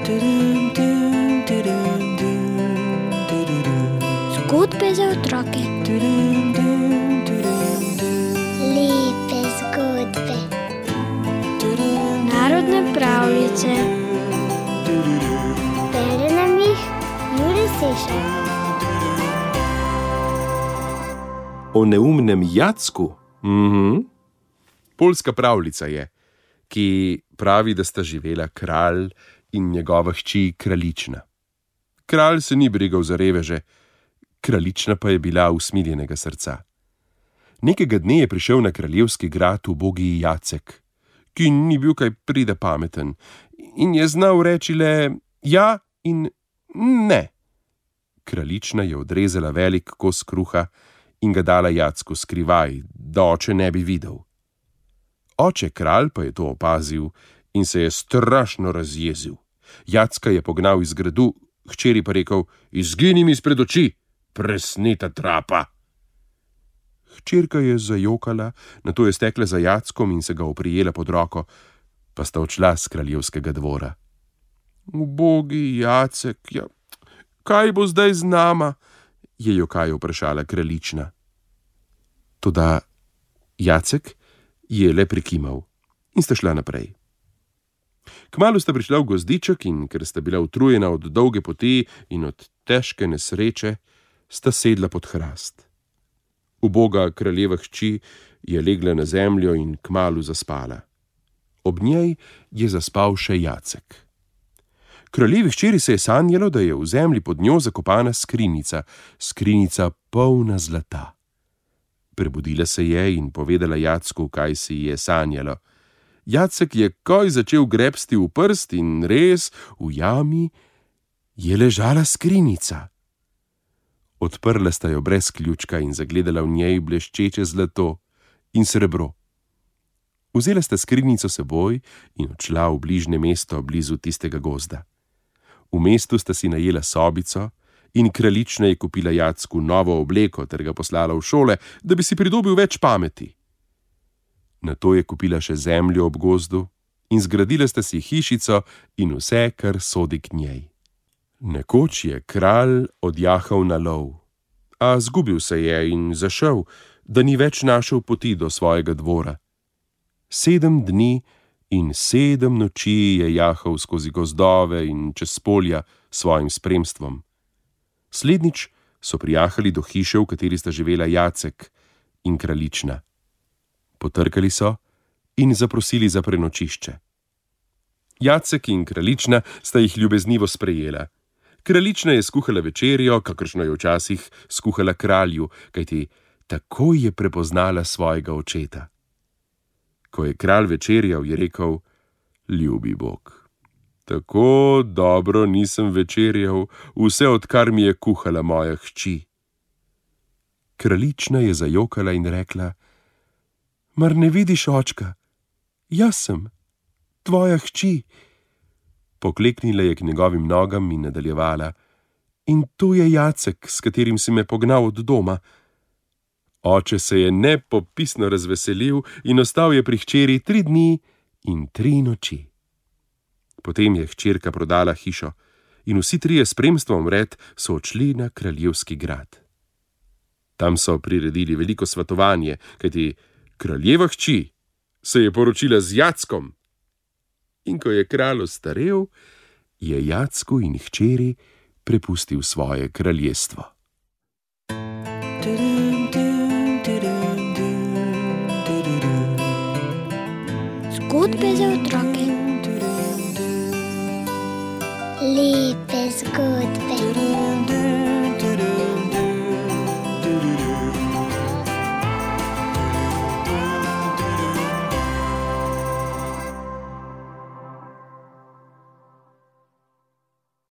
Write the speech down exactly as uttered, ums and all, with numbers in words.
Zgodbe za otroke. Lepe zgodbe. Narodne pravljice. Bere nam jih Jure Sešar. O neumnem Jacku? Mhm. Poljska pravljica je, ki pravi, da sta živela kralj in njegova hči kraljična. Kralj se ni brigal za reveže, kraljična pa je bila usmiljenega srca. Nekega dne je prišel na kraljevski grad ubogi Jacek, ki ni bil kaj prida pameten in je znal reči le ja in ne. Kraljična je odrezala velik kos kruha in ga dala Jacku skrivaj, da oče ne bi videl. Oče kralj pa je to opazil in se je strašno razjezil. Jacka je pognal iz gradu, hčeri pa rekel: "Izgini mi izpred oči, presneta trapa." Hčerka je zajokala, nato je stekla za Jackom in se ga oprijela pod roko, pa sta odšla s kraljevskega dvora. "Ubogi Jacek, ja, kaj bo zdaj z nama?" je jokaj vprašala kraljična. Toda Jacek je le prikimal in sta šla naprej. Kmalu sta prišla v gozdiček in ker sta bila utrujena od dolge poti in od težke nesreče, sta sedla pod hrast. Uboga kraljeva hči je legla na zemljo in kmalu zaspala. Ob njej je zaspal še Jacek. Kraljevi hčeri se je sanjalo, da je v zemlji pod njo zakopana skrinjica, skrinjica polna zlata. Prebudila se je in povedala Jacku, kaj si je sanjalo. Jacek je koj začel grebsti v prst in res, v jami je ležala skrinjica. Odprla sta jo brez ključka in zagledala v njej bleščeče zlato in srebro. Vzela sta skrinjico seboj in odšla v bližnje mesto blizu tistega gozda. V mestu sta si najela sobico in kraljična je kupila Jacku novo obleko ter ga poslala v šole, da bi si pridobil več pameti. Nato je kupila še zemljo ob gozdu in zgradila sta si hišico in vse, kar sodi k njej. Nekoč je kralj odjahal na lov, a zgubil se je in zašel, da ni več našel poti do svojega dvora. Sedem dni in sedem noči je jahal skozi gozdove in čez polja s svojim spremstvom. Slednjič so prijahali do hiše, v kateri sta živela Jacek in kraljična. Potrkali so in zaprosili za prenočišče. Jacek in kraljična sta jih ljubeznivo sprejela. Kraljična je skuhala večerjo, kakršno je včasih skuhala kralju, kajti takoj je prepoznala svojega očeta. Ko je kralj večerjal, je rekel: "Ljubi Bog, tako dobro nisem večerjal, vse odkar mi je kuhala moja hči." Kraljična je zajokala in rekla: "Mar ne vidiš, očka? Jaz sem, tvoja hči." Pokleknila je k njegovim nogam in nadaljevala: "In tu je Jacek, s katerim si me pognal od doma." Oče se je nepopisno razveselil in ostal je pri hčeri tri dni in tri noči. Potem je hčerka prodala hišo in vsi trije s spremstvom vred so odšli na kraljevski grad. Tam so priredili veliko svatovanje, kajti kraljeva hči se je poročila z Jackom. In ko je kralj ostarel, je Jacku in hčeri prepustil svoje kraljestvo. Zgodbe za otroke. Lepe zgodbe.